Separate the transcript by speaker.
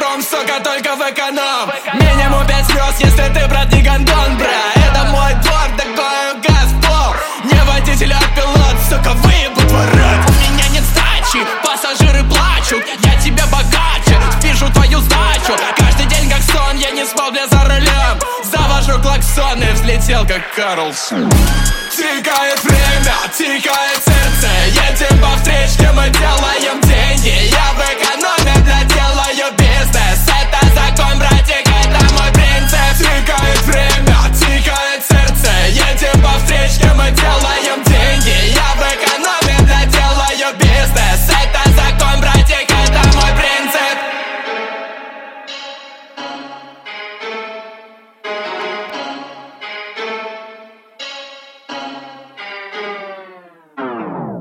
Speaker 1: дом, сука, только в эконом. Минимум 5 слез, если ты, брат, не гондон, бра. Это мой двор, такой газпол. Не водитель, а пилот, сука, выебут твой рот. У меня нет сдачи, пассажиры плачут. Я тебе богаче, спишу твою сдачу. Каждый день как сон, я не спал, бля, за рулем. Завожу клаксон и взлетел, как Карлсон. Тикает время, тикает цель.